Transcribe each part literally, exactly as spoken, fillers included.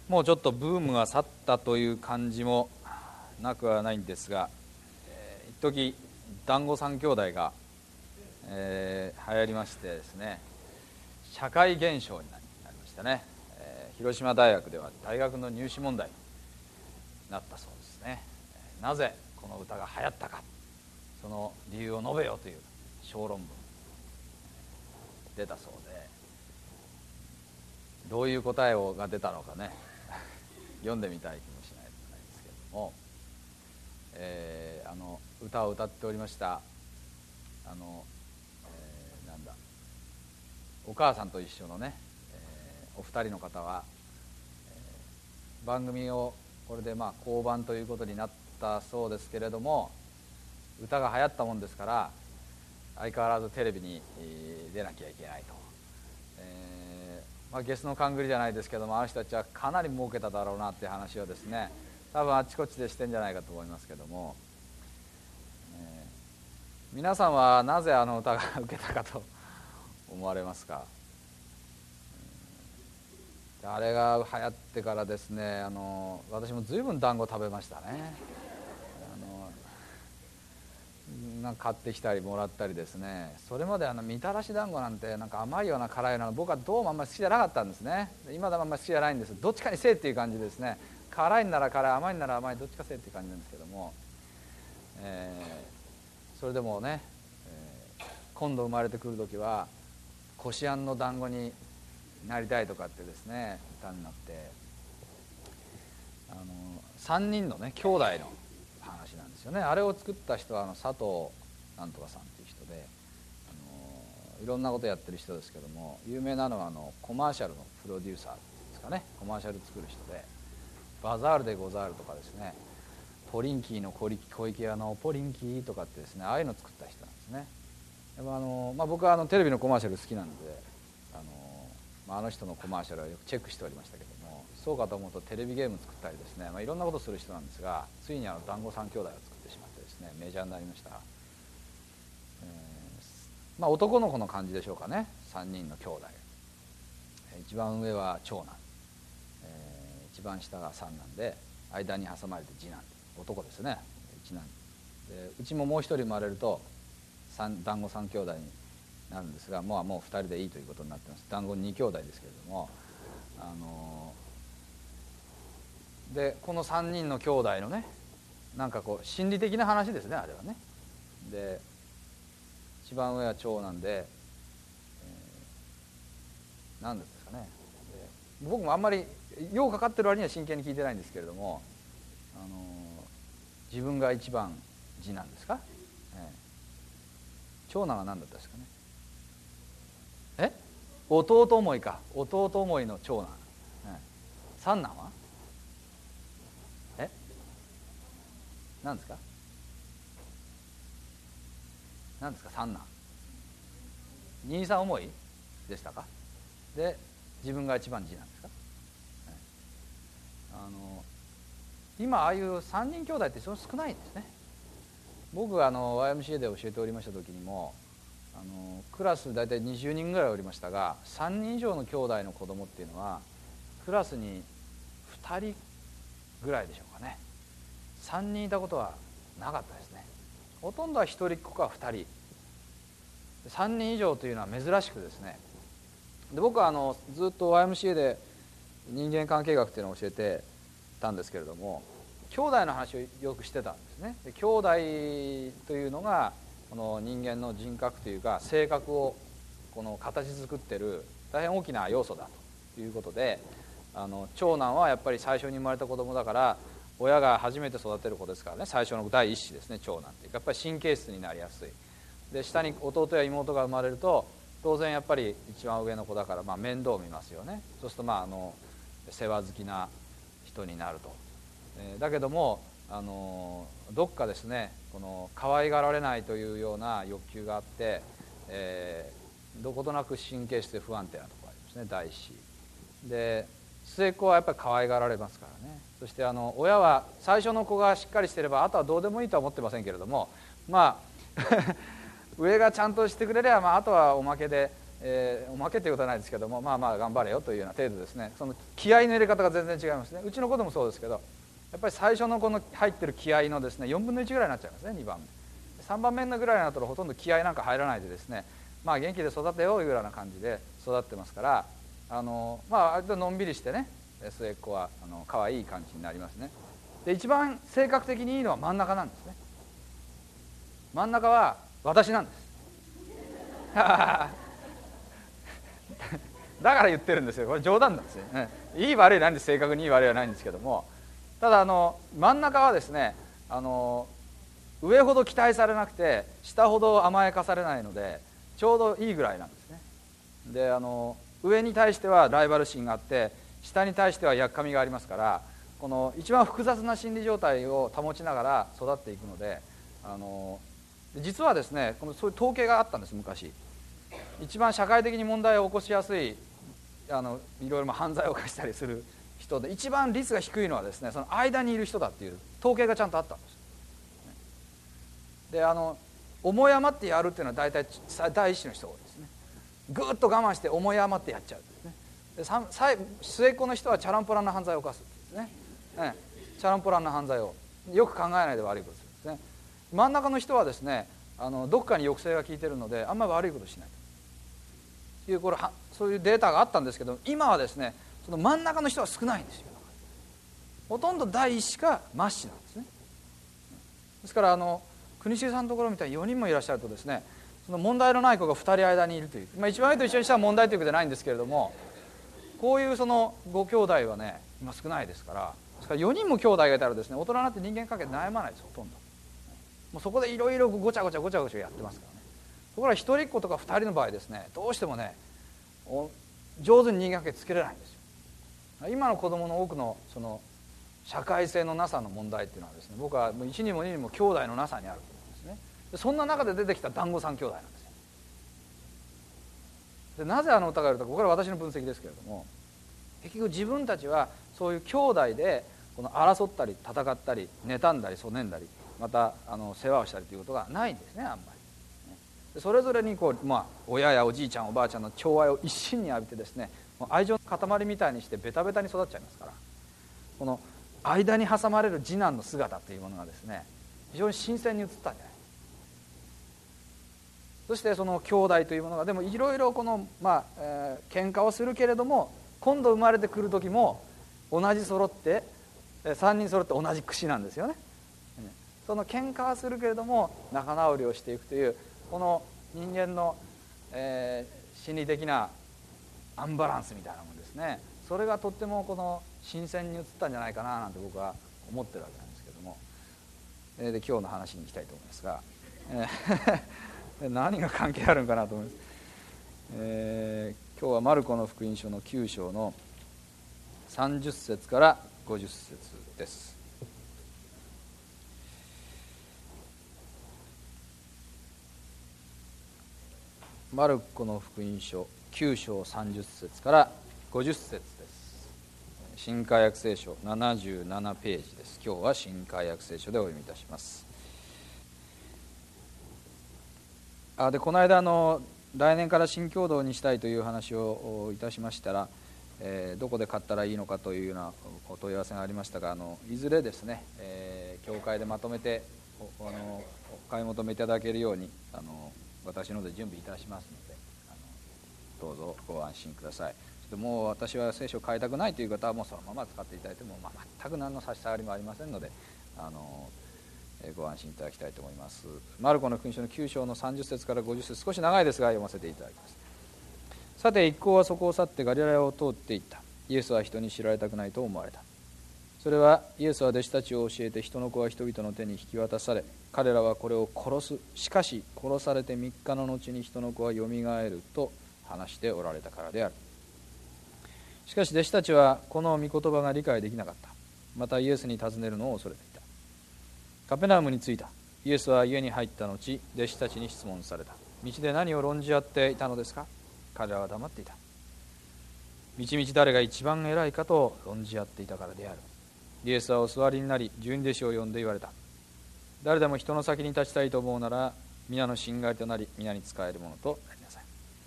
もうちょっとブームが去ったという感じもなくはないんですが、えー、一時団子三兄弟が、えー、流行りましてですね、社会現象になりましたね、えー、広島大学では大学の入試問題になったそうですね。なぜこの歌が流行ったか、その理由を述べよという小論文出たそうで、どういう答えをが出たのかね読んでみたい気もしないでもないですけれども、えー、あの歌を歌っておりましたあの、えー、なんだお母さんと一緒のね、えー、お二人の方は、えー、番組をこれでまあ降板ということになったそうですけれども、歌が流行ったもんですから相変わらずテレビに出なきゃいけないと、えーまあ、ゲスの勘繰りじゃないですけども、あの人たちはかなり儲けただろうなっていう話をですね、多分あっちこっちでしてんじゃないかと思いますけども、えー、皆さんはなぜあの歌が受けたかと思われますか。あれが流行ってからですね、あの私も随分団子食べましたね。なんか買ってきたりもらったりですね、それまであのみたらし団子なんてなんか甘いような辛いような僕はどうもあんまり好きじゃなかったんですね。今でもあんまり好きじゃないんです。どっちかにせえっていう感じですね。辛いんなら辛い、甘いんなら甘い、どっちかせえっていう感じなんですけども、えー、それでもね、えー、今度生まれてくる時はこしあんの団子になりたいとかってですね歌になって、あのさんにんのね兄弟の話なんですよね。あれを作った人はあの佐藤なんとかさんっていう人で、あのいろんなことやってる人ですけども、有名なのはあのコマーシャルのプロデューサーですかね。コマーシャル作る人で、バザールでござるとかですね、ポリンキーの小池屋のポリンキーとかってですね、ああいうのを作った人なんですね。でもあの、まあ、僕はあのテレビのコマーシャル好きなので、あの、まあ、あの人のコマーシャルはよくチェックしておりましたけども、そうかと思うとテレビゲーム作ったりですね、まあ、いろんなことをする人なんですが、ついにあの団子三兄弟を作ってしまってですね、メジャーになりました。えー、まあ男の子の感じでしょうかね。さんにんの兄弟、一番上は長男、えー、一番下が三男で、間に挟まれて次男、男ですね、一男で、うちももう一人生まれると団子三兄弟になるんですが、もうもうふたりでいいということになってます。団子に兄弟ですけれども、あのでこのさんにんの兄弟のね、なんかこう心理的な話ですね、あれはね。で一番上は長男で、えー、何ですかね、で僕もあんまりようかかってる割には真剣に聞いてないんですけれども、あの自分が一番次男ですか、えー、長男は何だったですかね、え弟思いか、弟思いの長男、えー、三男はえ何ですか、何ですか、三男兄さん思いでしたか。で自分が一番次男ですか、えー、あの今ああいうさんにん兄弟って非常に少ないんですね。僕があの ワイエムシーエー で教えておりました時にも、あのクラス大体にじゅうにんぐらいおりましたが、さんにん以上の兄弟の子供っていうのはクラスにふたりぐらいでしょうかね。さんにんいたことはなかったですね。ほとんどはひとりっ子かふたり、さんにん以上というのは珍しくですね、で僕はあのずっと ワイエムシーエー で人間関係学っていうのを教えてたんですけれども、兄弟の話をよくしてたんですね。で兄弟というのがこの人間の人格というか性格をこの形作ってる大変大きな要素だということで、あの長男はやっぱり最初に生まれた子供だから、親が初めて育てる子ですからね、最初の第一子ですね、長男っていうかやっぱり神経質になりやすい。で下に弟や妹が生まれると当然やっぱり一番上の子だから、まあ、面倒を見ますよね。そうするとまああの世話好きな人になると。だけどもあのどっかですね、この可愛がられないというような欲求があって、えー、どことなく神経質で不安定なところがありますね、第一子で。末っ子はやっぱり可愛がられますからね。そしてあの親は最初の子がしっかりしてればあとはどうでもいいとは思ってませんけれども、まあ上がちゃんとしてくれれば、まあ、あとはおまけでえー、おまけということはないですけども、まあまあ頑張れよというような程度ですね。その気合いの入れ方が全然違いますね。うちの子でもそうですけど、やっぱり最初のこの入ってる気合いのですねよんぶんのいちぐらいになっちゃいますね。にばんめさんばんめのぐらいになったらほとんど気合いなんか入らないでですね、まあ元気で育てよういうような感じで育ってますから、あのまあ割とのんびりしてね、末っ子はあの可愛い感じになりますね。で一番性格的にいいのは真ん中なんですね。真ん中は私なんですだから言ってるんですよ。これ冗談なんですよ、ね、いい悪いなんで正確にいい悪いはないんですけども、ただあの真ん中はですね、あの上ほど期待されなくて下ほど甘やかされないのでちょうどいいぐらいなんですね。であの上に対してはライバル心があって下に対してはやっかみがありますから、この一番複雑な心理状態を保ちながら育っていくので、あの実はですね、このそういう統計があったんです。昔一番社会的に問題を起こしやすいあのいろいろ犯罪を犯したりする人で一番率が低いのはですね、その間にいる人だっていう統計がちゃんとあったんです。であの思い余ってやるっていうのは大体第一子の人が多いですね。ぐーっと我慢して思い余ってやっちゃうんですね。で末っ子の人はチャランポランな犯罪を犯すんですね、ね、チャランポランな犯罪をよく考えないで悪いことするんですね。真ん中の人はですね、あのどっかに抑制が効いてるのであんまり悪いことしないというこれはそういうデータがあったんですけど、今はですねその真ん中の人は少ないんですよ。ほとんど第一子か末子なんですね。ですからあの国重さんのところみたいによにんもいらっしゃるとですね、その問題のない子がふたり間にいるという、まあ、一番上と一緒にしたら問題というわけじゃないんですけれども、こういうそのご兄弟はね今少ないですから、ですからよにんも兄弟がいたらですね、大人になって人間関係悩まないです。ほとんどもうそこでいろいろごちゃごちゃごちゃごちゃやってますからね。ところが一人っ子とか二人の場合ですね、どうしてもね上手に人間関係つけれないんですよ。今の子供の多くのその社会性のなさの問題っていうのはですね、僕はもういちにんもににんも兄弟のなさにあると思うんですね。でそんな中で出てきた団子三兄弟なんですよ。でなぜあの歌があるか、これは私の分析ですけれども、結局自分たちはそういう兄弟でこの争ったり戦ったり妬んだりそねんだりまたあの世話をしたりということがないんですね、あんまり。でそれぞれにこう、まあ、親やおじいちゃんおばあちゃんの寵愛を一身に浴びてですね、愛情の塊みたいにしてベタベタに育っちゃいますから、この間に挟まれる次男の姿というものがですね非常に新鮮に映ったんじゃない。そしてその兄弟というものがでもいろいろこのまあ、えー、喧嘩をするけれども今度生まれてくる時も同じ揃ってさんにん揃って同じ櫛なんですよね。その喧嘩はするけれども仲直りをしていくというこの人間の、えー、心理的なアンバランスみたいなものですね。それがとってもこの新鮮に映ったんじゃないかななんて僕は思ってるわけなんですけども、えー、で今日の話に行きたいと思いますが、えー、何が関係あるんかなと思います。えー、今日はマルコの福音書のきゅう章のさんじゅっ節からごじゅっ節です。マルコの福音書きゅう章さんじゅっ節からごじゅっ節です。新海訳聖書ななじゅうななページです。今日は新海訳聖書でお読みいたします。あでこの間あの来年から新共同にしたいという話をいたしましたら、えー、どこで買ったらいいのかというようなお問い合わせがありましたが、あのいずれですね、えー、教会でまとめて お, あのお買い求めいただけるようにあの私ので準備いたしますので、あのどうぞご安心ください。もう私は聖書を変えたくないという方はもうそのまま使っていただいても、まあ、全く何の差し障りもありませんので、あのご安心いただきたいと思います。マルコの福音書のきゅう章のさんじゅっ節からごじゅっ節、少し長いですが読ませていただきます。さて一行はそこを去ってガリラヤを通っていった。イエスは人に知られたくないと思われた。それはイエスは弟子たちを教えて、人の子は人々の手に引き渡され、彼らはこれを殺す。しかし殺されてみっかの後に人の子はよみがえると話しておられたからである。しかし弟子たちはこの御言葉が理解できなかった。またイエスに尋ねるのを恐れていた。カペナウムに着いた。イエスは家に入った後、弟子たちに質問された。道で何を論じ合っていたのですか。彼らは黙っていた。道々誰が一番偉いかと論じ合っていたからである。イエスはお座りになり、十二弟子を呼んで言われた。誰でも人の先に立ちたいと思うなら、皆のしんがりとなり、皆に仕えるものとなりなさい。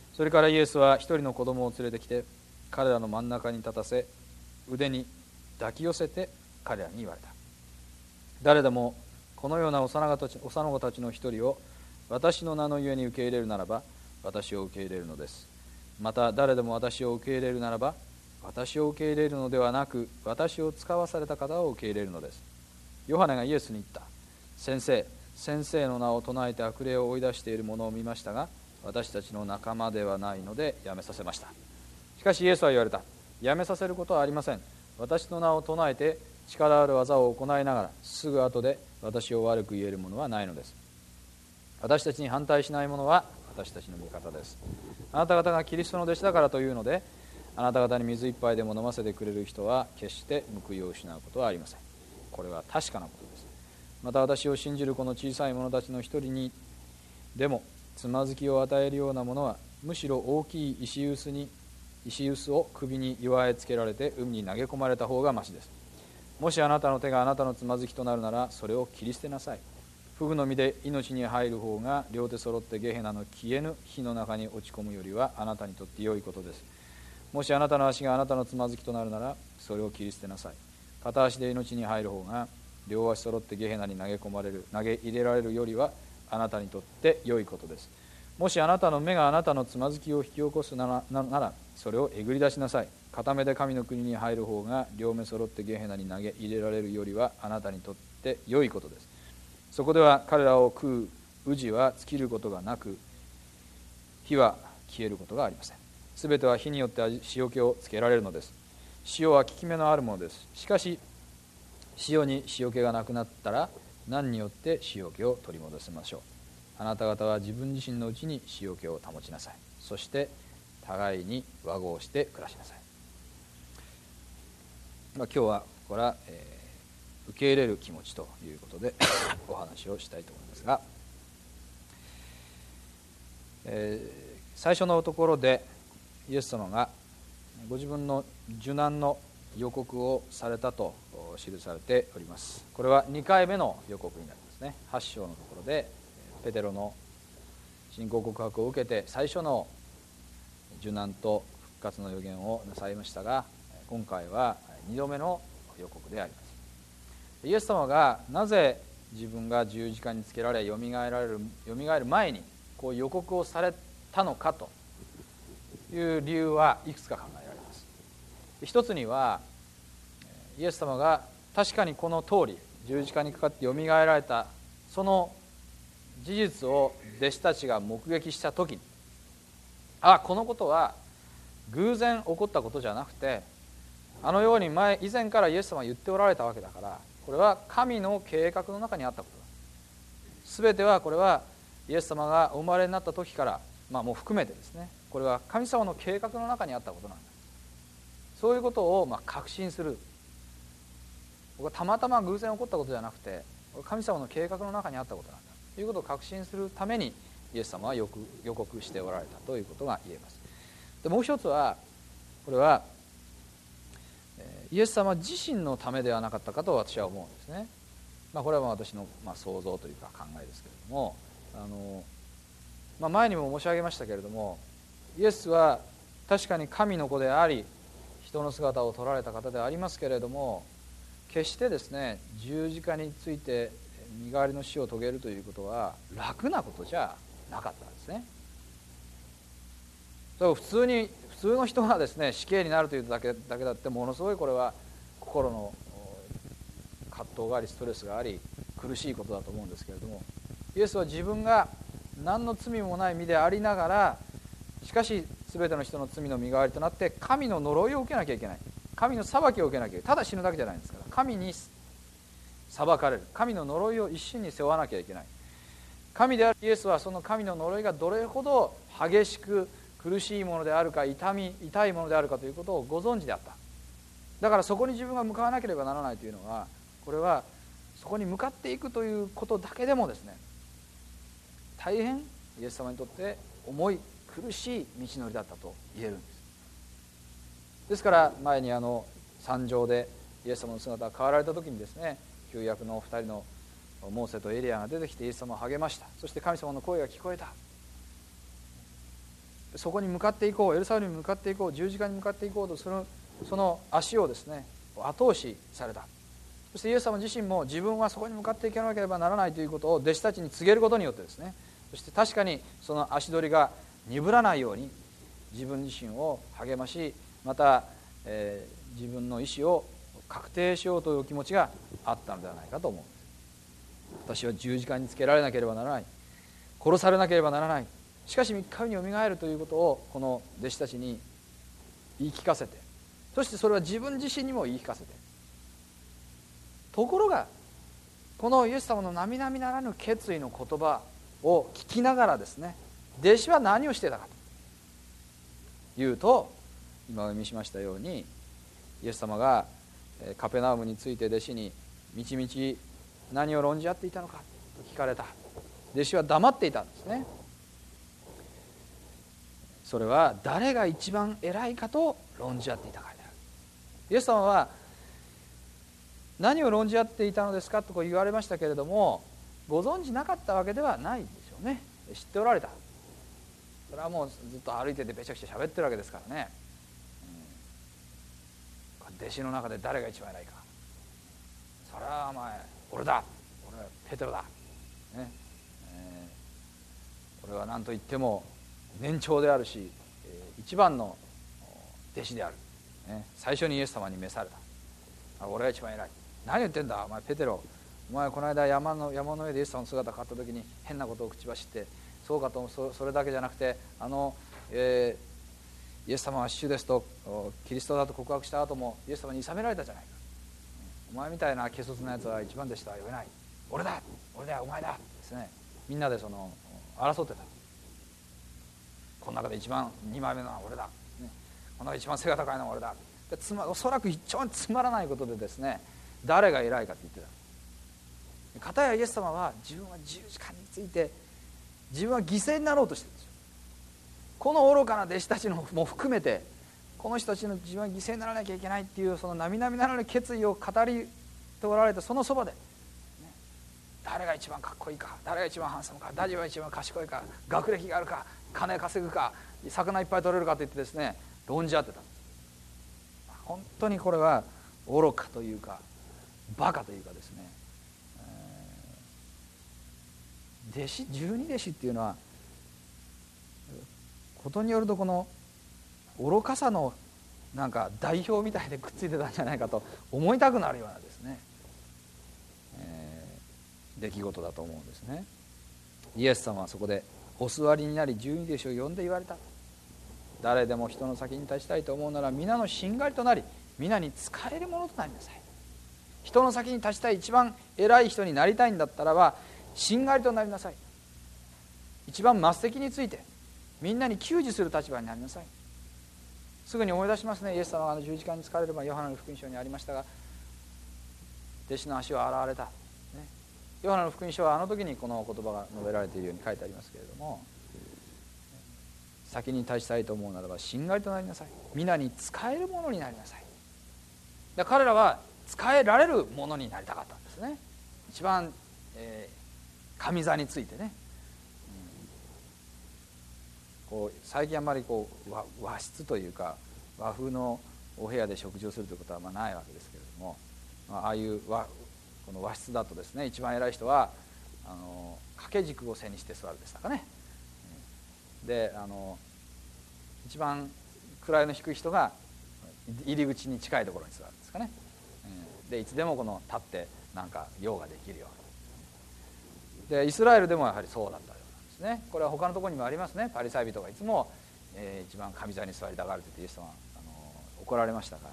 それからイエスは一人の子供を連れてきて彼らの真ん中に立たせ、腕に抱き寄せて彼らに言われた。誰でもこのような幼子たちの一人を私の名のゆえに受け入れるならば、私を受け入れるのです。また誰でも私を受け入れるならば、私を受け入れるのではなく、私を使わされた方を受け入れるのです。ヨハネがイエスに言った。先生、先生の名を唱えて悪霊を追い出している者を見ましたが、私たちの仲間ではないのでやめさせました。しかしイエスは言われた。やめさせることはありません。私の名を唱えて力ある技を行いながら、すぐ後で私を悪く言える者はないのです。私たちに反対しない者は私たちの味方です。あなた方がキリストの弟子だからというので、あなた方に水一杯でも飲ませてくれる人は決して報いを失うことはありません。これは確かなことです。また私を信じるこの小さい者たちの一人にでもつまずきを与えるようなものは、むしろ大きい石臼に石臼を首に祝えつけられて海に投げ込まれた方がましです。もしあなたの手があなたのつまずきとなるなら、それを切り捨てなさい。フグの実で命に入る方が両手揃ってゲヘナの消えぬ火の中に落ち込むよりはあなたにとって良いことです。もしあなたの足があなたのつまずきとなるなら、それを切り捨てなさい。片足で命に入る方が両足揃ってゲヘナに投げ込まれる投げ入れられるよりはあなたにとって良いことです。もしあなたの目があなたのつまずきを引き起こすなら、なならそれをえぐり出しなさい。片目で神の国に入る方が両目揃ってゲヘナに投げ入れられるよりはあなたにとって良いことです。そこでは彼らを食う宇治は尽きることがなく、火は消えることがありません。すべては火によって塩気をつけられるのです。塩は効き目のあるものです。しかし塩に塩気がなくなったら何によって塩気を取り戻せましょう。あなた方は自分自身のうちに塩気を保ちなさい。そして互いに和合して暮らしなさい。まあ、今日はここから、えー、受け入れる気持ちということでお話をしたいと思いますが、えー、最初のところでイエス様がご自分の受難の予告をされたと記されております。これはにかいめの予告になりますね。はち章のところでペテロの信仰告白を受けて最初の受難と復活の予言をなさいましたが、今回はにどめの予告であります。イエス様がなぜ自分が十字架につけられよみがえられるよみがえる前にこう予告をされたのかという理由はいくつか考えられます。一つにはイエス様が確かにこの通り十字架にかかってよみがえられたその事実を弟子たちが目撃した時に、あ、このことは偶然起こったことじゃなくて、あのように前以前からイエス様は言っておられたわけだから、これは神の計画の中にあったことだ。全てはこれはイエス様がお生まれになった時から、まあ、もう含めてですね、これは神様の計画の中にあったことなんだ。そういうことをまあ確信する。僕はたまたま偶然起こったことじゃなくて、神様の計画の中にあったことなんだということを確信するためにイエス様はよく予告しておられたということが言えます。でもう一つは、これはイエス様自身のためではなかったかと私は思うんですね。まあ、これは私のまあ想像というか考えですけれども、あの、まあ、前にも申し上げましたけれども、イエスは確かに神の子であり人の姿を取られた方ではありますけれども、決してですね十字架について身代わりの死を遂げるということは楽なことじゃなかったんですね。普通に普通の人がですね死刑になるというだけだけだってものすごいこれは心の葛藤がありストレスがあり苦しいことだと思うんですけれども、イエスは自分が何の罪もない身でありながら、しかし全ての人の罪の身代わりとなって神の呪いを受けなきゃいけない、神の裁きを受けなきゃいけない、ただ死ぬだけじゃないんですから、神に裁かれる、神の呪いを一身に背負わなきゃいけない。神であるイエスはその神の呪いがどれほど激しく苦しいものであるか、痛み痛いものであるかということをご存知であった。だからそこに自分が向かわなければならないというのは、これはそこに向かっていくということだけでもですね、大変イエス様にとって重い苦しい道のりだったと言えるんです。ですから前にあの山上でイエス様の姿が変わられた時にですね、旧約のふたりのモーセとエリアが出てきてイエス様を励ました。そして神様の声が聞こえた。 そこに向かっていこう、エルサレムに向かっていこう、十字架に向かっていこうとそのその足をですね後押しされた。そしてイエス様自身も自分はそこに向かっていかなければならないということを弟子たちに告げることによってですね、そして確かにその足取りが鈍らないように自分自身を励まし、また、えー、自分の意思を確定しようという気持ちがあったのではないかと思うんです。私は十字架につけられなければならない、殺されなければならない、しかしみっかめによみがえるということをこの弟子たちに言い聞かせて、そしてそれは自分自身にも言い聞かせて、ところがこのイエス様の並々ならぬ決意の言葉を聞きながらですね、弟子は何をしていたかというと、今お読みしましたように、イエス様がカペナウムについて弟子にみちみち何を論じ合っていたのかと聞かれた。弟子は黙っていたんですね。それは誰が一番偉いかと論じ合っていたからである。イエス様は何を論じ合っていたのですかと言われましたけれども、ご存じなかったわけではないでしょうね。知っておられた。それはもうずっと歩いててべちゃくちゃ喋ってるわけですからね、うん、弟子の中で誰が一番偉いか、それはお前俺だ、俺はペテロだ、ねえー、俺は何と言っても年長であるし、一番の弟子である、ね、最初にイエス様に召された、俺が一番偉い、何言ってんだお前ペテロ、お前この間山の山の上でイエス様の姿が変わった時に変なことを口走って、そうかと そ, それだけじゃなくて、あの、えー、イエス様は主ですとキリストだと告白した後もイエス様に諌められたじゃないか、お前みたいな軽率なやつは一番弟子とは呼べない、俺だ俺だお前だですね、みんなでその争ってた。この中で一番にまいめのは俺だ、ね、この中で一番背が高いのは俺だで、つまおそらく一番つまらないことでですね、誰が偉いかって言ってた。片やイエス様は自分は十字架について自分は犠牲になろうとしてるんですよ。この愚かな弟子たちのも含めて、この人たちの自分は犠牲にならなきゃいけないっていうその並々ならぬ決意を語りておられたそのそばで、ね、誰が一番かっこいいか、誰が一番ハンサムか、誰が一番賢いか、学歴があるか、金稼ぐか、魚いっぱい取れるかといってですね論じ合ってた。本当にこれは愚かというかバカというかですね、弟子十二弟子っていうのはことによるとこの愚かさのなんか代表みたいでくっついてたんじゃないかと思いたくなるようなですね、えー、出来事だと思うんですね。イエス様はそこでお座りになり十二弟子を呼んで言われた。誰でも人の先に立ちたいと思うなら皆のしんがりとなり皆に仕えるものとなりなさい。人の先に立ちたい、一番偉い人になりたいんだったらばしんがりとなりなさい。一番末席についてみんなに給仕する立場になりなさい。すぐに思い出しますね。イエス様があの十字架につかれればヨハネの福音書にありましたが、弟子の足を洗われた、ね、ヨハネの福音書はあの時にこの言葉が述べられているように書いてありますけれども、先に立ちたいと思うならばしんがりとなりなさい。皆に仕えるものになりなさい。で彼らは仕えられるものになりたかったんですね。一番、えー、上座についてね、うん、こう最近あんまりこう 和, 和室というか和風のお部屋で食事をするということはまあないわけですけれども、まあ、ああいう和この和室だとですね、一番偉い人はあの掛け軸を背にして座るでしたかね。であの一番位の低い人が入り口に近いところに座るんですかね。でいつでもこの立ってなんか用ができるように。でイスラエルでもやはりそうだったようなんですね。これは他のところにもありますね。パリサイ人がいつも、えー、一番上座に座りたがると言ってイエス様はあの怒られましたから、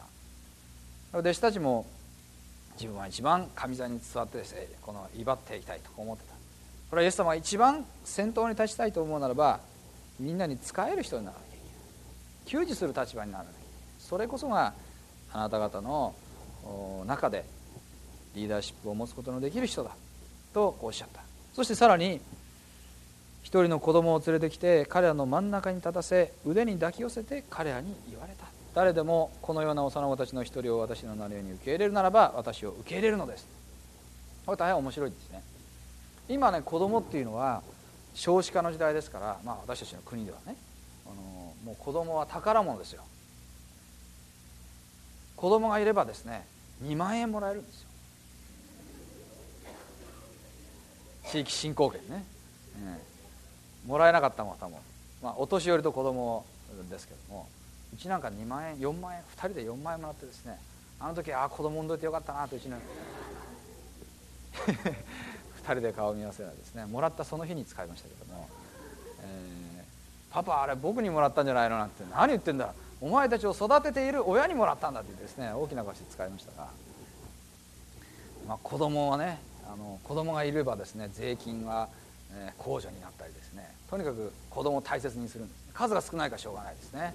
弟子たちも自分は一番上座に座ってですね、この威張っていきたいと思ってた。これはイエス様が一番先頭に立ちたいと思うならばみんなに仕える人にならなきゃいけない、給仕する立場にならなきゃいけない。それこそがあなた方の中でリーダーシップを持つことのできる人だとおっしゃった。そしてさらに一人の子供を連れてきて彼らの真ん中に立たせ腕に抱き寄せて彼らに言われた。誰でもこのような幼子たちの一人を私の名のように受け入れるならば私を受け入れるのです。これ大変面白いですね。今ね子供っていうのは少子化の時代ですから、まあ、私たちの国ではねあのもう子供は宝物ですよ。子供がいればですねにまんえんもらえるんですよ。地域振興券ね、うん、もらえなかった方も、まあ、お年寄りと子供ですけども、うちなんかにまんえんよんまんえんふたりでよんまんえんもらってですね、あの時ああ子供産んどいてよかったなとうちのふたりで顔を見合わせらですね、もらったその日に使いましたけども、えー、パパあれ僕にもらったんじゃないのなんて、何言ってんだお前たちを育てている親にもらったんだって言ってですね、大きな声で使いましたが、まあ、子供はね、あの子供がいればですね税金は、えー、控除になったりですね、とにかく子供を大切にするんです。数が少ないからしょうがないですね、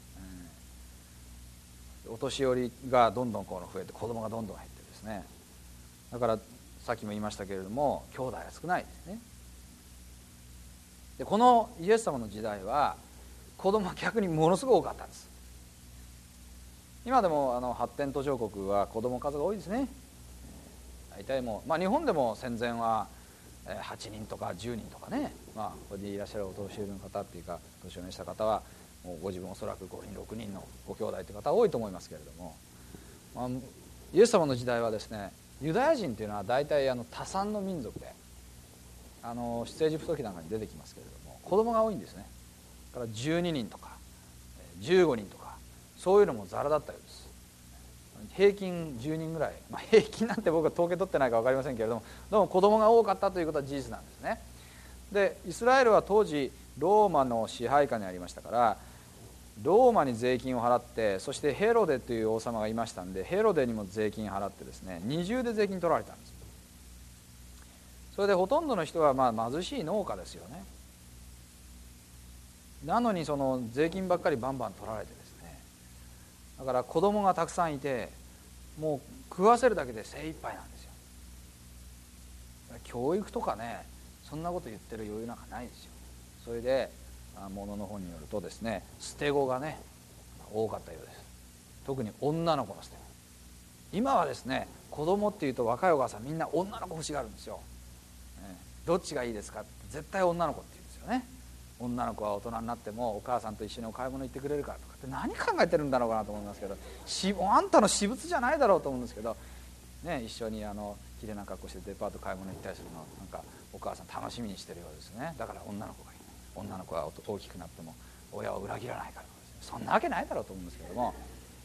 えー、お年寄りがどんどんこう増えて子供がどんどん減ってですね、だからさっきも言いましたけれども兄弟が少ないですね。でこのイエス様の時代は子供は逆にものすごく多かったんです。今でもあの発展途上国は子供数が多いですね。大体もう、まあ、日本でも戦前ははちにんとかじゅうにんとかね、まあ、ここにいらっしゃるお年寄りの方っていうか年を召した方はもうご自分おそらくごにんろくにんのご兄弟という方は多いと思いますけれども、まあ、イエス様の時代はですねユダヤ人というのは大体あの多産の民族で、あの出エジプト記なんかに出てきますけれども子供が多いんですね。だからじゅうににんとかじゅうごにんとかそういうのもザラだったようです。平均じゅうにんぐらい、まあ、平均なんて僕は統計取ってないか分かりませんけれども、どうも子供が多かったということは事実なんですね。でイスラエルは当時ローマの支配下にありましたから、ローマに税金を払って、そしてヘロデという王様がいましたんでヘロデにも税金払ってですね、二重で税金取られたんです。それでほとんどの人はまあ貧しい農家ですよね。なのにその税金ばっかりバンバン取られてですね、だから子供がたくさんいてもう食わせるだけで精一杯なんですよ。教育とかねそんなこと言ってる余裕なんかないですよ。それでものの本によるとですね捨て子がね多かったようです。特に女の子の捨て子。今はですね子供っていうと若いお母さんみんな女の子欲しがるんですよ、ね、どっちがいいですかって絶対女の子って言うんですよね。女の子は大人になってもお母さんと一緒にお買い物行ってくれるからとかって何考えてるんだろうかなと思いますけど、しあんたの私物じゃないだろうと思うんですけど、ね、一緒にあの綺麗な格好してデパート買い物行ったりするのなんかお母さん楽しみにしてるようですね。だから女の子がいい、女の子は大きくなっても親を裏切らないから、ね、そんなわけないだろうと思うんですけども、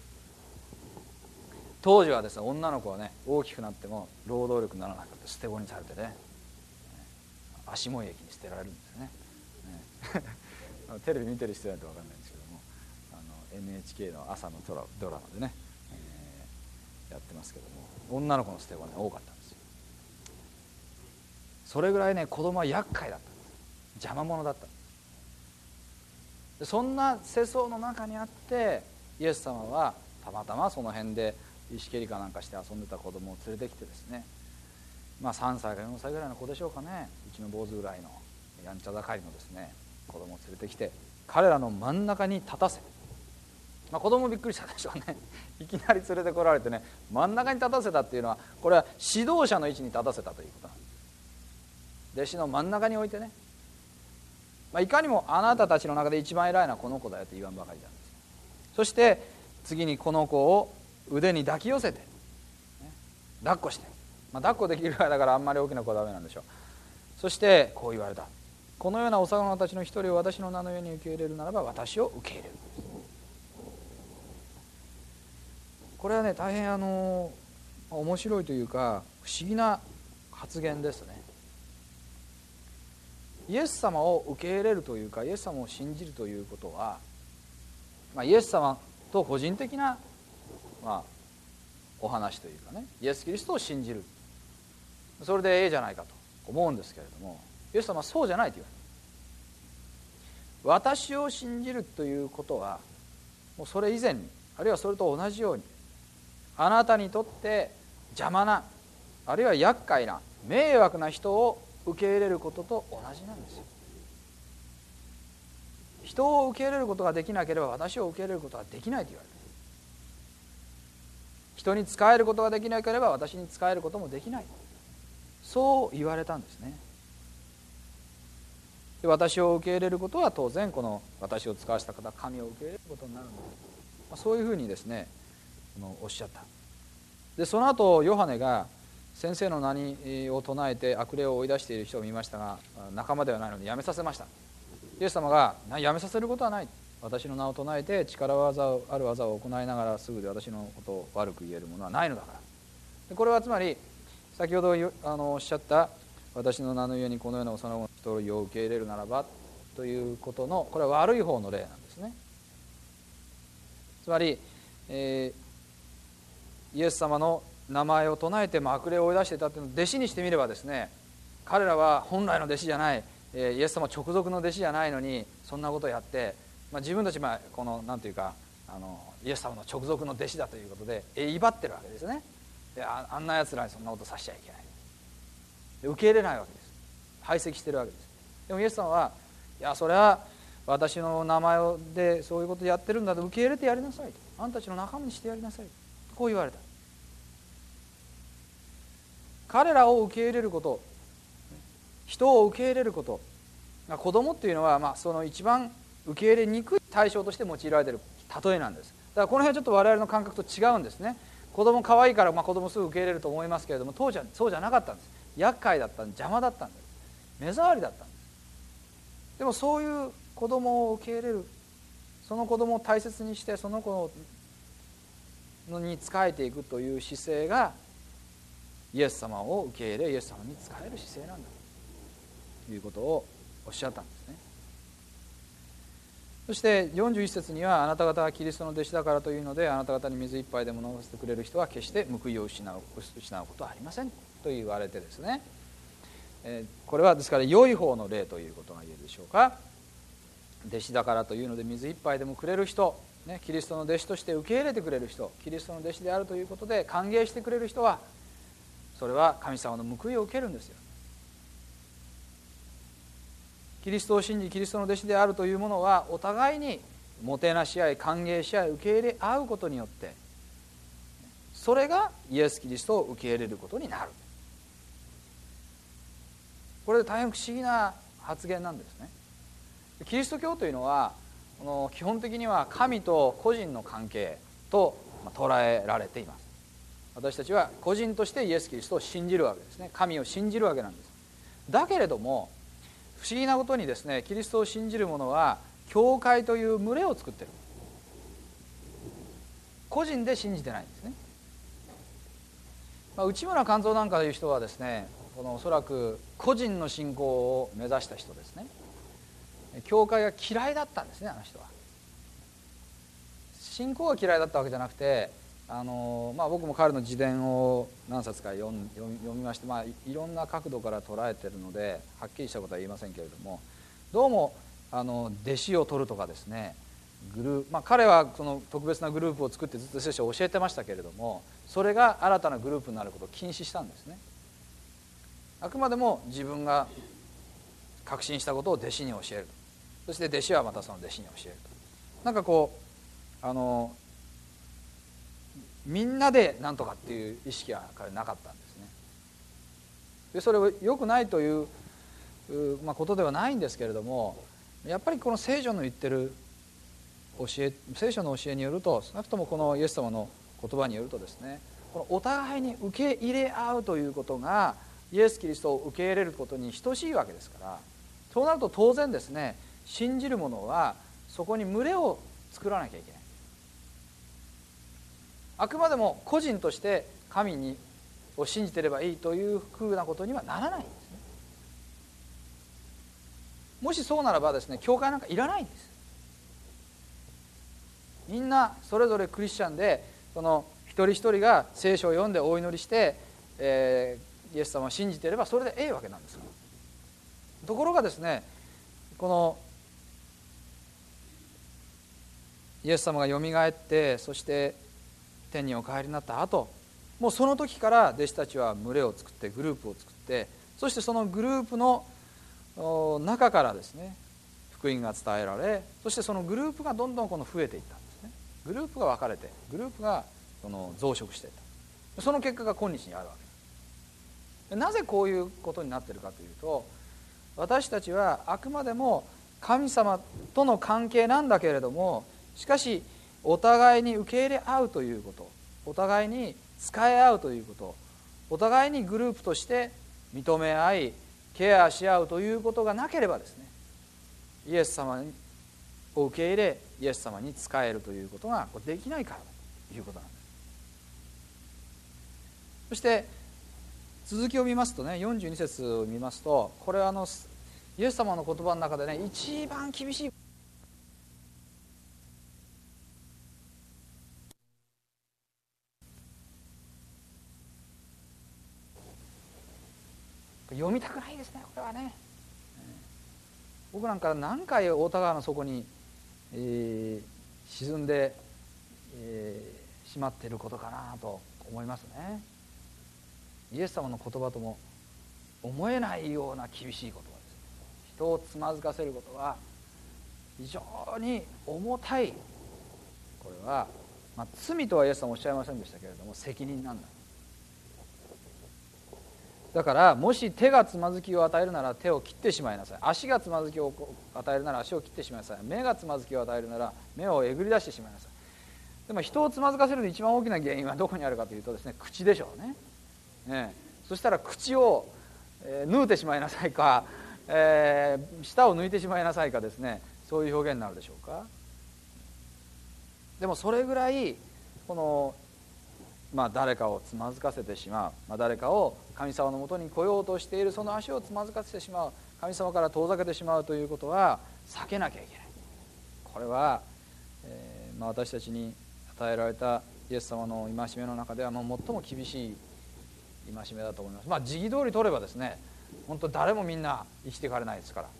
当時はですね女の子はね大きくなっても労働力にならなかった捨て子にされてね足も駅に捨てられるんですね。テレビ見てる人なんて分かんないんですけども、あの エヌエイチケー の朝のドラ、ドラマでね、えー、やってますけども女の子の捨て子がね多かったんですよ。それぐらいね子供は厄介だったんです。邪魔者だったで、そんな世相の中にあってイエス様はたまたまその辺で石蹴りかなんかして遊んでた子供を連れてきてですね、まあさんさいかよんさいぐらいの子でしょうかね、うちの坊主ぐらいのやんちゃ盛りのですね子供を連れてきて彼らの真ん中に立たせ、まあ、子供もびっくりしたでしょうねいきなり連れてこられてね真ん中に立たせたっていうのはこれは指導者の位置に立たせたということなんです。弟子の真ん中に置いてね、まあ、いかにもあなたたちの中で一番偉いのはこの子だよと言わんばかりなんです。そして次にこの子を腕に抱き寄せて、ね、抱っこして、まあ、抱っこできるぐらいだからあんまり大きな子はダメなんでしょう。そしてこう言われた。このような幼子たちの一人を私の名の上に受け入れるならば私を受け入れる。これはね大変あの面白いというか不思議な発言ですね。イエス様を受け入れるというかイエス様を信じるということは、まあ、イエス様と個人的な、まあ、お話というかねイエス・キリストを信じる、それでええじゃないかと思うんですけれども、イエス様はそうじゃないと言われる。私を信じるということはもうそれ以前にあるいはそれと同じようにあなたにとって邪魔なあるいは厄介な迷惑な人を受け入れることと同じなんですよ。人を受け入れることができなければ私を受け入れることはできないと言われている。人に仕えることができなければ私に仕えることもできない、そう言われたんですね。 で私を受け入れることは当然この私を使わせた方神を受け入れることになるんだ、まあ、そういうふうにですねおっしゃった。でその後ヨハネが先生の名を唱えて悪霊を追い出している人を見ましたが仲間ではないのでやめさせました。イエス様がやめさせることはない、私の名を唱えて力技をある技を行いながらすぐで私のことを悪く言えるものはないのだから。でこれはつまり先ほどあのおっしゃった私の名の上にこのような幼子の人を受け入れるならばということのこれは悪い方の例なんですね。つまり、えー、イエス様の名前を唱えても悪霊を追い出していたというのを弟子にしてみればですね、彼らは本来の弟子じゃない、えー、イエス様直属の弟子じゃないのにそんなことをやって、まあ、自分たちはこのなんていうかあのイエス様の直属の弟子だということで威張ってるわけですね。で あ, あんなやつらにそんなことさせちゃいけないで受け入れないわけです。排斥してるわけです。でもイエス様はいやそれは私の名前でそういうことやってるんだと受け入れてやりなさいと、あんたたちの仲間にしてやりなさいとこう言われた。彼らを受け入れること、人を受け入れること、子供っていうのはまあその一番受け入れにくい対象として用いられている例えなんです。だからこの辺はちょっと我々の感覚と違うんですね。子供可愛いからまあ子供すぐ受け入れると思いますけれども、当時はそうじゃなかったんです。厄介だったんです、邪魔だったんです、目障りだったんです。でもそういう子供を受け入れる、その子供を大切にしてその子のに仕えていくという姿勢がイエス様を受け入れイエス様に仕える姿勢なんだということをおっしゃったんですね。そしてよんじゅういち節にはあなた方はキリストの弟子だからというのであなた方に水一杯でも飲ませてくれる人は決して報いを失う失うことはありませんと言われてですね、えー、これはですから良い方の例ということが言えるでしょうか。弟子だからというので水一杯でもくれる人、ね、キリストの弟子として受け入れてくれる人、キリストの弟子であるということで歓迎してくれる人はそれは神様の報いを受けるんですよ。キリストを信じキリストの弟子であるというものはお互いにもてなし合い歓迎し合い受け入れ合うことによってそれがイエス・キリストを受け入れることになる。これで大変不思議な発言なんですね。キリスト教というのはこの基本的には神と個人の関係と捉えられています。私たちは個人としてイエス・キリストを信じるわけですね。神を信じるわけなんです。だけれども不思議なことにですね、キリストを信じる者は教会という群れを作ってる。個人で信じてないんですね。まあ、内村勘三なんかという人はですね、このおそらく個人の信仰を目指した人ですね。教会が嫌いだったんですね、あの人は。信仰が嫌いだったわけじゃなくて、あのまあ、僕も彼の自伝を何冊か読み、読みまして、まあ、いろんな角度から捉えているのではっきりしたことは言いませんけれども、どうもあの弟子を取るとかですね、グループ、まあ、彼はその特別なグループを作ってずっと聖書を教えてましたけれども、それが新たなグループになることを禁止したんですね。あくまでも自分が確信したことを弟子に教える、そして弟子はまたその弟子に教えると、なんかこうあのみんなで何とかっていう意識は彼なかったんですね。でそれは良くないという、まあ、ことではないんですけれども、やっぱりこの聖書の言ってる教え、聖書の教えによると、少なくともこのイエス様の言葉によるとですね、このお互いに受け入れ合うということがイエス・キリストを受け入れることに等しいわけですから、そうなると当然ですね、信じる者はそこに群れを作らなきゃいけない。あくまでも個人として神にを信じていればいいというふうなことにはならないんですね。もしそうならばですね、教会なんかいらないんです。みんなそれぞれクリスチャンで、その一人一人が聖書を読んでお祈りして、えー、イエス様を信じていればそれでええわけなんです。ところがですね、このイエス様がよみがえって、そして天にお帰りになった後、もうその時から弟子たちは群れを作ってグループを作って、そしてそのグループの中からですね福音が伝えられ、そしてそのグループがどんどんこの増えていったんですね。グループが分かれて、グループがその増殖していった。その結果が今日にあるわけです。なぜこういうことになっているかというと、 私たちはあくまでも神様との関係なんだけれども、しかしお互いに受け入れ合うということ、お互いに仕え合うということ、お互いにグループとして認め合いケアし合うということがなければですね、イエス様を受け入れイエス様に仕えるということができないからということなんです。そして続きを見ますとね、よんじゅうに節を見ますと、これはあのイエス様の言葉の中でね、一番厳しい読みたくないですね、これはね。僕なんか何回太田川の底に、えー、沈んで、えー、しまっていることかなと思いますね。イエス様の言葉とも思えないような厳しい言葉です。人をつまずかせることは非常に重たい、これは、まあ、罪とはイエス様おっしゃいませんでしたけれども責任なんだ。だからもし手がつまずきを与えるなら手を切ってしまいなさい、足がつまずきを与えるなら足を切ってしまいなさい、目がつまずきを与えるなら目をえぐり出してしまいなさい。でも人をつまずかせる一番大きな原因はどこにあるかというとですね、口でしょうね。ねえ、そしたら口を、えー、縫うてしまいなさいか、えー、舌を抜いてしまいなさいかですね、そういう表現になるでしょうか。でもそれぐらいこのまあ、誰かをつまずかせてしまう、まあ、誰かを神様のもとに来ようとしているその足をつまずかせてしまう、神様から遠ざけてしまうということは避けなきゃいけない。これは、えーまあ、私たちに与えられたイエス様の戒めの中ではもう最も厳しい戒めだと思います。まあ時期通り取ればですね、本当誰もみんな生きていかれないですから、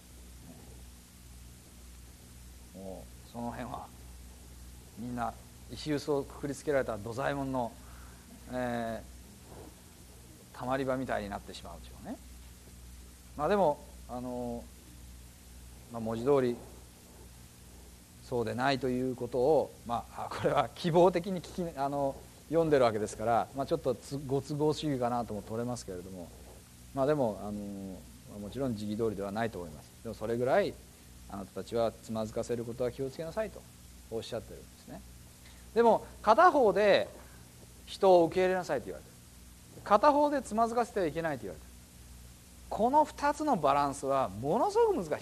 もうその辺はみんな石臼をくくりつけられた土左衛門のえー、たまり場みたいになってしまうでしょうね。まあでもあの、まあ、文字通りそうでないということを、まあ、これは希望的に聞きあの読んでるわけですから、まあ、ちょっとご都合主義かなとも取れますけれども、まあでもあのもちろん時期通りではないと思います。でもそれぐらいあなたたちはつまずかせることは気をつけなさいとおっしゃってるんですね。でも片方で人を受け入れなさいと言われている、片方でつまずかせてはいけないと言われている。このふたつのバランスはものすごく難しいです。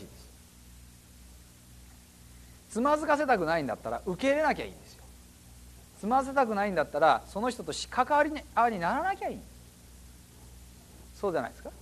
つまずかせたくないんだったら受け入れなきゃいいんですよ。つまずかせたくないんだったらその人と関わりにならなきゃいいんです。そうじゃないですか。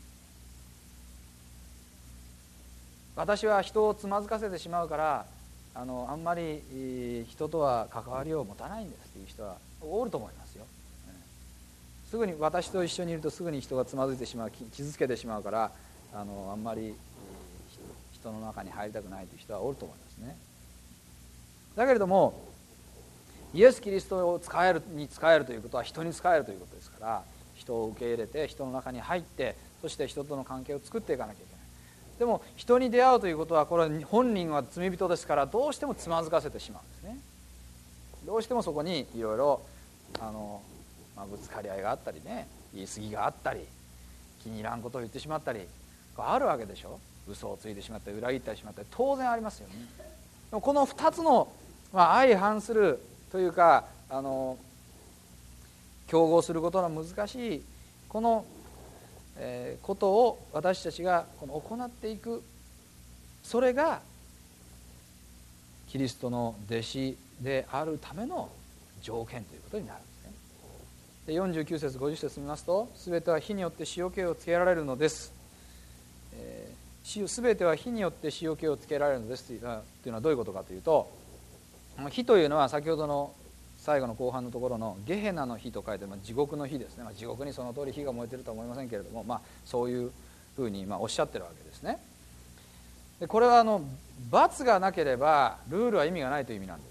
私は人をつまずかせてしまうからあのあんまり人とは関わりを持たないんですという人はおると思いますよ。すぐに私と一緒にいるとすぐに人がつまずいてしまう、傷つけてしまうからあのあんまり人の中に入りたくないという人はおると思いますね。だけれどもイエス・キリストを使えるに使えるということは人に使えるということですから、人を受け入れて人の中に入ってそして人との関係を作っていかなきゃいけない。でも人に出会うということはこれは本人は罪人ですからどうしてもつまずかせてしまうんですね。どうしてもそこにいろいろあの、まあ、ぶつかり合いがあったりね、言い過ぎがあったり気に入らんことを言ってしまったりあるわけでしょ。嘘をついてしまったり裏切ったりしまったり当然ありますよね。でもこのふたつの、まあ、相反するというかあの競合することの難しいこの、えー、ことを私たちがこの行っていく、それがキリストの弟子であるための条件ということになるんですね。でよんじゅうきゅう節ごじゅっ節見ますと、すべては火によって塩気をつけられるのです、えー、すべては火によって塩気をつけられるのですというのはどういうことかというと、火というのは先ほどの最後の後半のところのゲヘナの火と書いて、まあ、地獄の火ですね、まあ、地獄にその通り火が燃えているとは思いませんけれども、まあ、そういうふうにまあおっしゃってるわけですね。でこれはあの罰がなければルールは意味がないという意味なんです。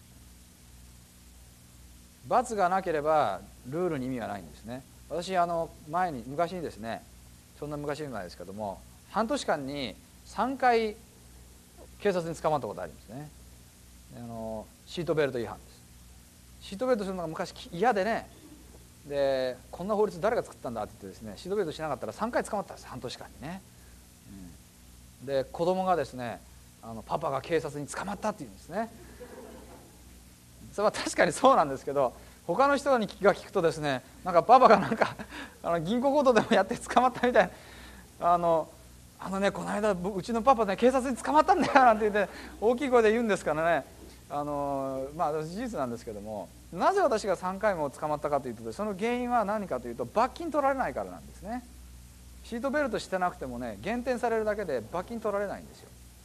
罰がなければルールに意味がないんですね。私あの前に昔にですね、そんな昔前ですけども半年間にさんかい警察に捕まったことありますね。あのシートベルト違反です。シートベルトするのが昔嫌でね、でこんな法律誰が作ったんだって言ってですね、シートベルトしなかったらさんかい捕まったんです、半年間にね。 で子供がですね、あのパパが警察に捕まったって言うんですね。それは確かにそうなんですけど、他の人にが聞くとですね、なんかパパがなんかあの銀行強盗でもやって捕まったみたいな、あのあのねこの間うちのパパね警察に捕まったんだよなんて言って大きい声で言うんですからね、あのまあ事実なんですけども、なぜ私がさんかいも捕まったかというと、その原因は何かというと、罰金取られないからなんですね。シートベルトしてなくてもね、減点されるだけで罰金取られないんですよ。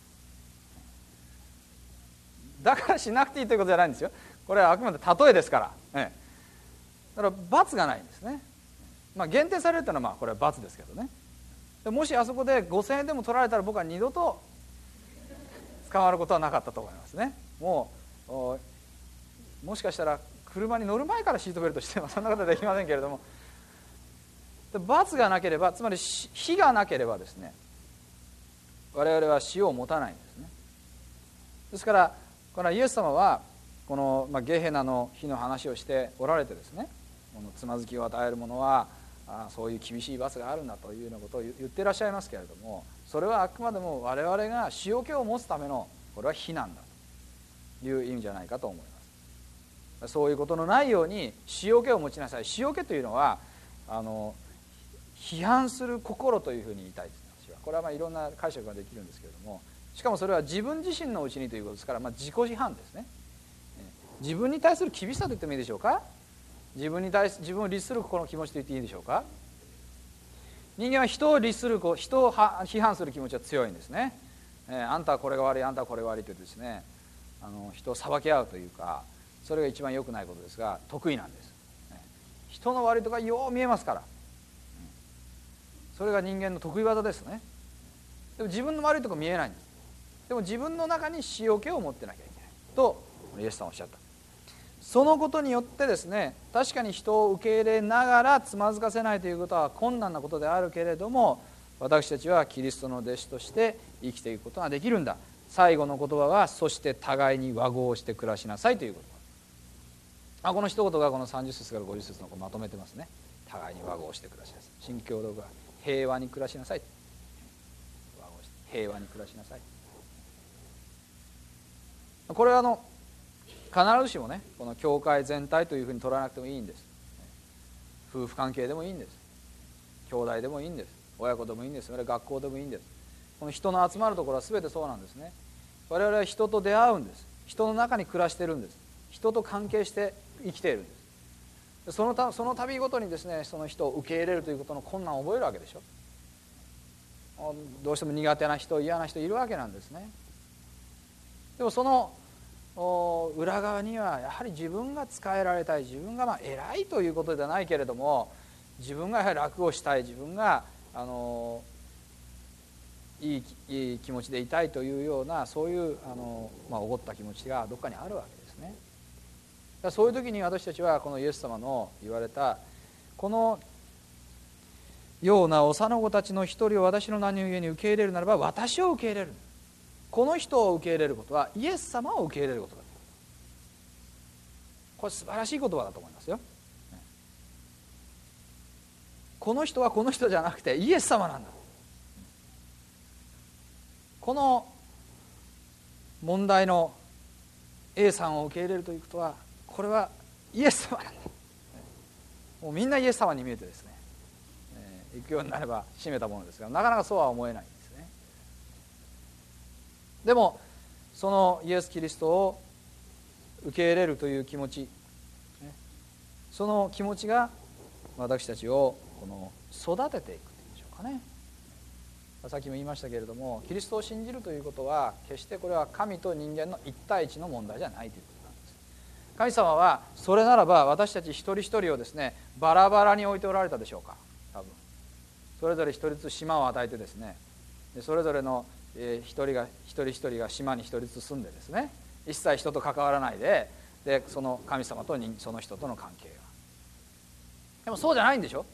だからしなくていいということじゃないんですよ。これはあくまで例えですから、ええ、だから罰がないんですね。まあ減点されるというのはまあこれは罰ですけどね。でもしあそこでごせんえんでも取られたら、僕は二度と捕まることはなかったと思いますね。もうもしかしたら車に乗る前からシートベルトしてもそんなことはできませんけれども、罰がなければ、つまり火がなければですね、我々は死を持たないんですね。ですからこのイエス様はこの、まあ、ゲヘナの火の話をしておられてですね、このつまずきを与える者はあそういう厳しい罰があるんだというようなことを言ってらっしゃいますけれども、それはあくまでも我々が塩気を持つための、これは火なんだという意味じゃないかと思います。そういうことのないように塩気を持ちなさい。塩気というのはあの批判する心というふうに言いたいです。私はこれはまあいろんな解釈ができるんですけれども、しかもそれは自分自身のうちにということですから、まあ、自己批判ですね。自分に対する厳しさと言ってもいいでしょうか。自分に対す自分を律するこの気持ちと言っていいでしょうか。人間は人を律する人を批判する気持ちは強いんですね。えー、あんたはこれが悪い、あんたはこれが悪いというですね、あの人を裁き合うというか、それが一番良くないことですが得意なんです。人の悪いとかよう見えますから、それが人間の得意技ですね。でも自分の悪いところ見えないんです。でも自分の中に塩気を持ってなきゃいけないとイエスさんおっしゃった。そのことによってですね、確かに人を受け入れながらつまずかせないということは困難なことであるけれども、私たちはキリストの弟子として生きていくことができるんだ。最後の言葉は、そして互いに和合して暮らしなさいという言葉。あこの一言がこのさんじゅっ節からごじゅっ節のまとめてますね。互いに和合して暮らしなさい。新共同が平和に暮らしなさい。和合して平和に暮らしなさい。これはあの必ずしもね、この教会全体というふうに取らなくてもいいんです。夫婦関係でもいいんです。兄弟でもいいんです。親子でもいいんです。学校でもいいんです。この人の集まるところは全てそうなんですね。我々は人と出会うんです。人の中に暮らしてるんです。人と関係して生きているんです。そのたその度ごとにですね、その人を受け入れるということの困難を覚えるわけでしょ。どうしても苦手な人、嫌な人いるわけなんですね。でもその裏側にはやはり自分が仕えられたい、自分がまあ偉いということではないけれども、自分がやはり楽をしたい、自分があのいい、いい気持ちでいたいというような、そういうあの、まあ、おごった気持ちがどっかにあるわけですね。だからそういう時に私たちはこのイエス様の言われたこのような幼子たちの一人を私の名にゆえに受け入れるならば、私を受け入れる。この人を受け入れることはイエス様を受け入れることだ。これ素晴らしい言葉だと思いますよ。この人はこの人じゃなくてイエス様なんだ。この問題の A さんを受け入れるということは、これはイエス様なんだ。もうみんなイエス様に見えてですね、えー、行くようになれば閉めたものですが、なかなかそうは思えないんですね。でもそのイエス・キリストを受け入れるという気持ち、その気持ちが私たちをこの育てていくというんでしょうかね。さっきも言いましたけれども、キリストを信じるということは決してこれは神と人間の一対一の問題じゃないということなんです。神様はそれならば私たち一人一人をですね、バラバラに置いておられたでしょうか。多分それぞれ一人ずつ島を与えてですね、でそれぞれの一人が一人一人が島に一人ずつ住んでですね、一切人と関わらないで、でその神様とその人との関係は。でもそうじゃないんでしょ。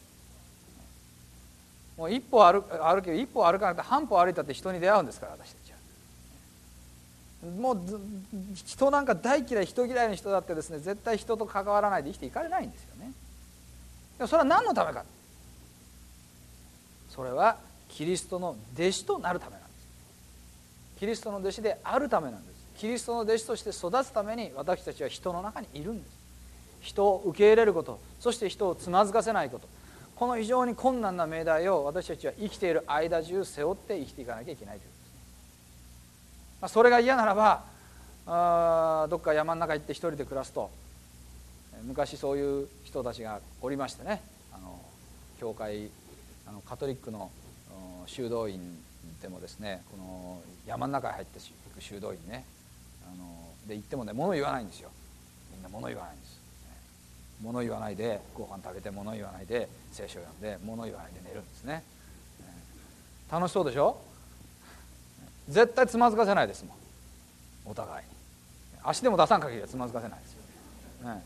もう一歩歩歩け一歩歩かなくて半歩歩いたって人に出会うんですから、私たちは。もう人なんか大嫌い、人嫌いの人だってですね、絶対人と関わらないで生きていかれないんですよね。でもそれは何のためか。それはキリストの弟子となるためなんです。 キリストの弟子であるためなんです。キリストの弟子として育つために私たちは人の中にいるんです。人を受け入れること、そして人をつまずかせないこと、この非常に困難な命題を私たちは生きている間中背負って生きていかなきゃいけないということですね。まあ、それが嫌ならばあどっか山の中行って一人で暮らすと、昔そういう人たちがおりましてね、あの教会あのカトリックの修道院でもですね、この山の中に入っていく修道院ね、あので行ってもね物言わないんですよ。みんな物言わないんです。物言わないでご飯食べて、物言わないで聖書を読んで、物言わないで寝るんですね。楽しそうでしょ。絶対つまずかせないですもん。お互いに足でも出さん限りはつまずかせないですよね。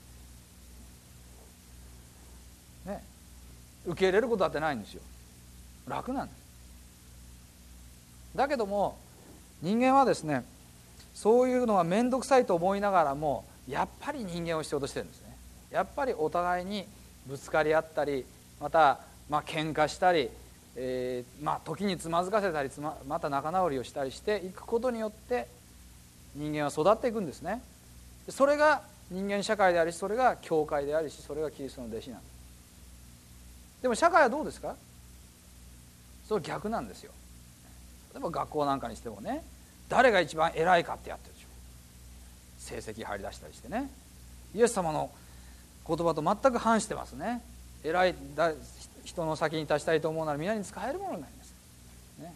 ね、受け入れることだってないんですよ。楽なんです。だけども人間はですね、そういうのは面倒くさいと思いながらもやっぱり人間を必要としてるんですね。やっぱりお互いにぶつかり合ったり、またまあ喧嘩したり、えー、まあ時につまずかせたり、つままた仲直りをしたりしていくことによって人間は育っていくんですね。それが人間社会でありし、それが教会でありし、それがキリストの弟子なんです。でも社会はどうですか。それ逆なんですよ。例えば学校なんかにしてもね、誰が一番偉いかってやってるでしょ。成績張り出したりしてね、イエス様の言葉と全く反してますね。偉いだ人の先に立ちたいと思うなら皆に使えるものになります、ね、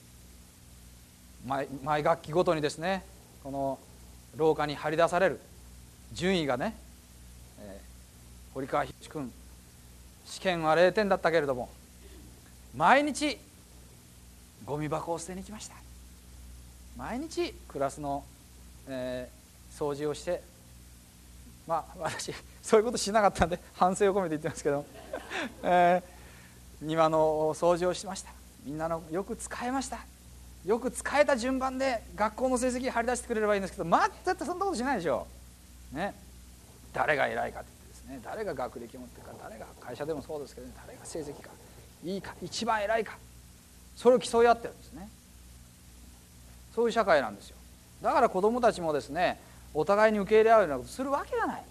毎, 毎学期ごとにですね、この廊下に張り出される順位がね、えー、堀川宏君試験はれいてんだったけれども毎日ゴミ箱を捨てに来ました。毎日クラスの、えー、掃除をして、まあ私そういうことしなかったんで反省を込めて言ってますけど、えー、庭の掃除をしました。みんなのよく使えました。よく使えた順番で学校の成績張り出してくれればいいんですけど、まあ絶対そんなことしないでしょう、ね、誰が偉いかって言ってですね、誰が学歴を持ってるか、誰が会社でもそうですけど、ね、誰が成績かいいか一番偉いか、それを競い合ってるんですね。そういう社会なんですよ。だから子どもたちもですね、お互いに受け入れ合うようなことするわけがない。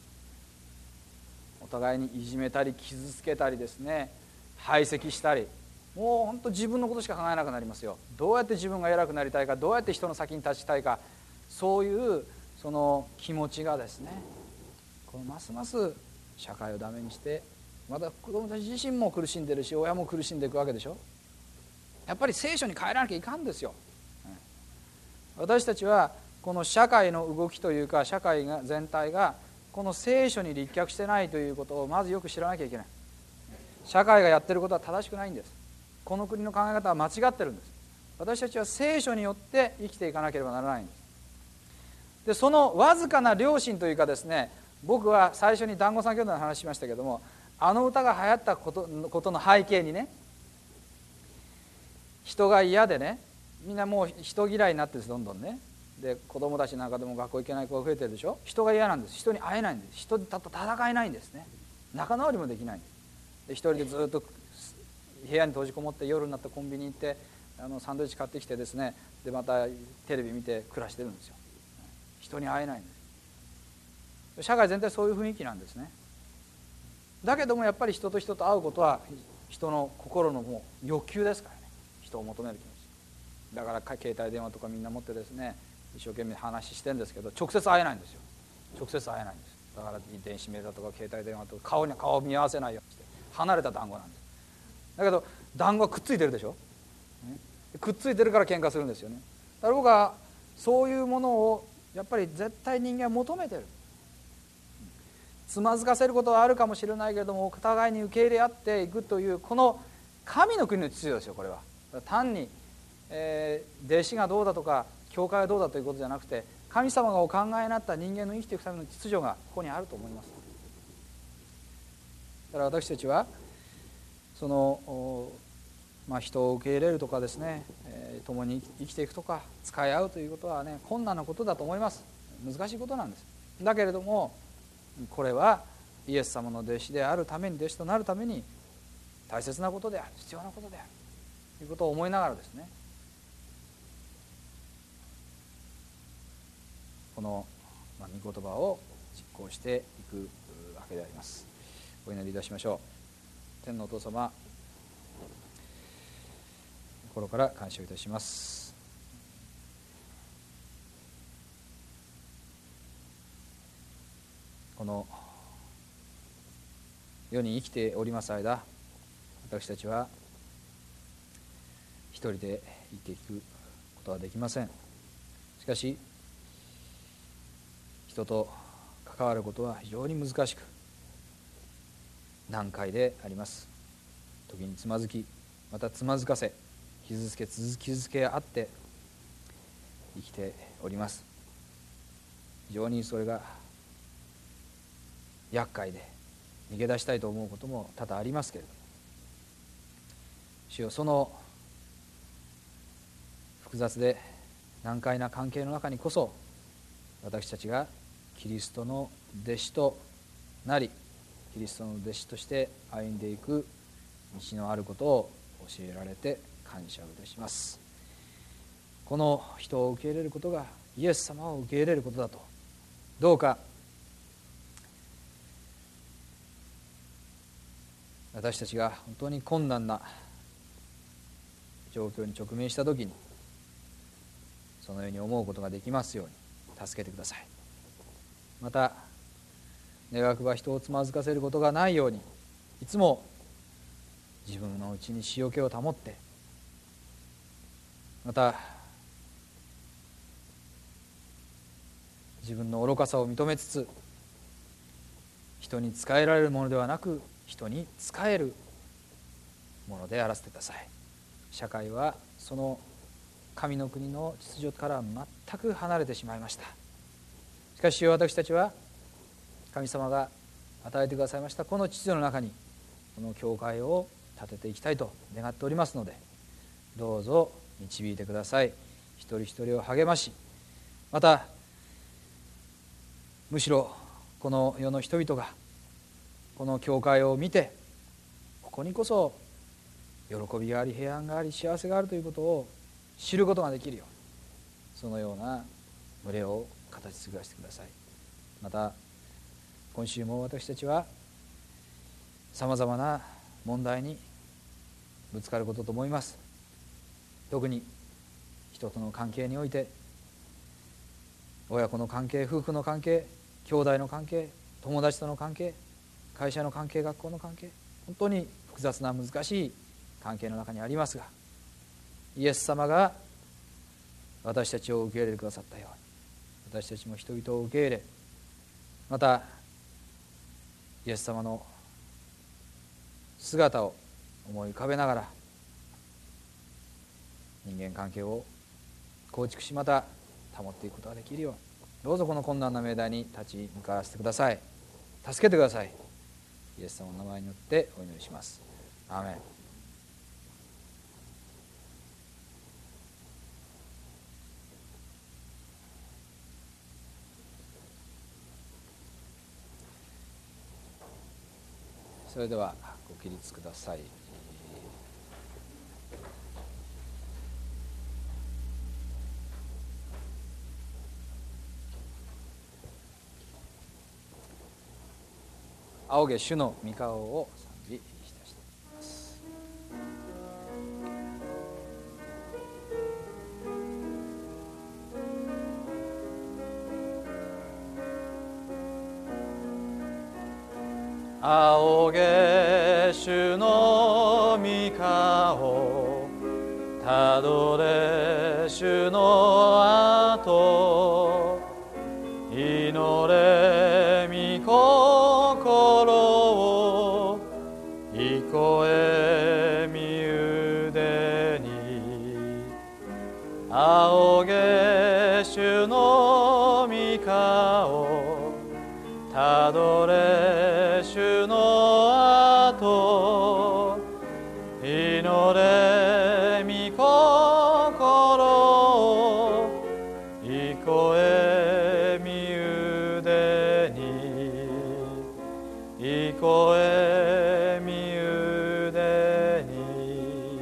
お互いにいじめたり傷つけたりですね、排斥したり、もう本当自分のことしか考えなくなりますよ。どうやって自分が偉くなりたいか、どうやって人の先に立ちたいか、そういうその気持ちがですね、このますます社会をダメにして、また子どもたち自身も苦しんでるし、親も苦しんでいくわけでしょ。やっぱり聖書に帰らなきゃいかんですよ。私たちはこの社会の動きというか、社会が全体がこの聖書に立脚してないということをまずよく知らなきゃいけない。社会がやってることは正しくないんです。この国の考え方は間違ってるんです。私たちは聖書によって生きていかなければならないんです。でそのわずかな良心というかですね、僕は最初に団子三兄弟の話しましたけども、あの歌が流行ったこと、ことの背景にね、人が嫌でね、みんなもう人嫌いになってるんです、どんどんね。で子供たちなんかでも学校行けない子が増えてるでしょ。人が嫌なんです。人に会えないんです。人と戦えないんですね。仲直りもできないんです。で一人でずっと部屋に閉じこもって、夜になってコンビニ行ってあのサンドイッチ買ってきてですね、でまたテレビ見て暮らしてるんですよ。人に会えないんです。社会全体そういう雰囲気なんですね。だけどもやっぱり人と人と会うことは人の心のもう欲求ですからね。人を求める気持ちだから、携帯電話とかみんな持ってですね、一生懸命話してるんですけど、直接会えないんですよ。直接会えないんです。だから電子メールだとか携帯電話とか、顔に顔を見合わせないようにして離れた団子なんです。だけど団子はくっついてるでしょ、ね、くっついてるから喧嘩するんですよね。だから僕はそういうものをやっぱり絶対人間は求めてる。つまずかせることはあるかもしれないけれども、お互いに受け入れ合っていくというこの神の国の秩序ですよ。これは単に、えー、弟子がどうだとか教会がどうだということじゃなくて、神様がお考えになった人間の生きていくための秩序がここにあると思います。だから私たちはその、まあ、人を受け入れるとかですね、えー、共に生きていくとか使い合うということはね、困難なことだと思います。難しいことなんです。だけれどもこれはイエス様の弟子であるために、弟子となるために大切なことである、必要なことであるということを思いながらですね、 この、まあ、御言葉を実行していくわけであります。お祈りいたしましょう。天のお父様、心から感謝いたします。この世に生きております間、私たちは一人で生きていくことはできません。しかし人と関わることは非常に難しく難解であります。時につまずき、またつまずかせ、傷つけ傷つけあって生きております。非常にそれが厄介で逃げ出したいと思うことも多々ありますけれども、主よ、その複雑で難解な関係の中にこそ、私たちがキリストの弟子となり、キリストの弟子として歩んでいく道のあることを教えられて感謝をいたします。この人を受け入れることがイエス様を受け入れることだと、どうか私たちが本当に困難な状況に直面したときに、そのように思うことができますように助けてください。また願わくば人をつまずかせることがないように、いつも自分のうちに塩気を保って、また自分の愚かさを認めつつ、人に仕えられるものではなく人に仕えるものであらせてください。社会はその神の国の秩序から全く離れてしまいました。しかし私たちは神様が与えてくださいましたこの秩序の中に、この教会を建てていきたいと願っておりますので、どうぞ導いてください。一人一人を励まし、またむしろこの世の人々がこの教会を見て、ここにこそ喜びがあり平安があり幸せがあるということを知ることができるように、そのような群れを形作らせてください。また今週も私たちはさまざまな問題にぶつかることと思います。特に人との関係において、親子の関係、夫婦の関係、兄弟の関係、友達との関係、会社の関係、学校の関係、本当に複雑な難しい関係の中にありますが、イエス様が私たちを受け入れてくださったように、私たちも人々を受け入れ、またイエス様の姿を思い浮かべながら人間関係を構築し、また保っていくことができるように、どうぞこの困難な命題に立ち向かわせてください。助けてください。イエス様の名前によってお祈りします。アーメン。それではご起立ください。仰げ主の御顔を賛美いたしています。仰げ主の御顔、たどれ主の後、祈れ御心を、憩え身腕に。仰げ主の御顔、たどれ主の後、祈れ御心を、憩え身腕に。憩え身腕に。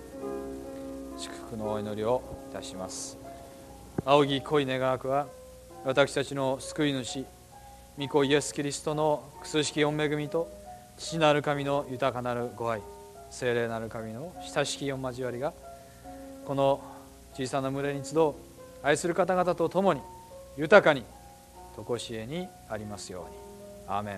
祝福のお祈りをいたします。仰ぎ恋願わくは私たちの救い主御子イエス・キリストの苦しき御恵みと、父なる神の豊かなるご愛、聖霊なる神の親しき御交わりが、この小さな群れに集う愛する方々と共に豊かに常しえにありますように。アーメン。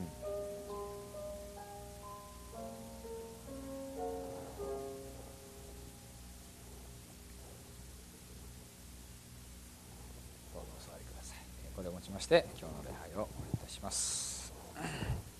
どうぞお座りください。これをもちまして今日の礼拝を終わりいたします。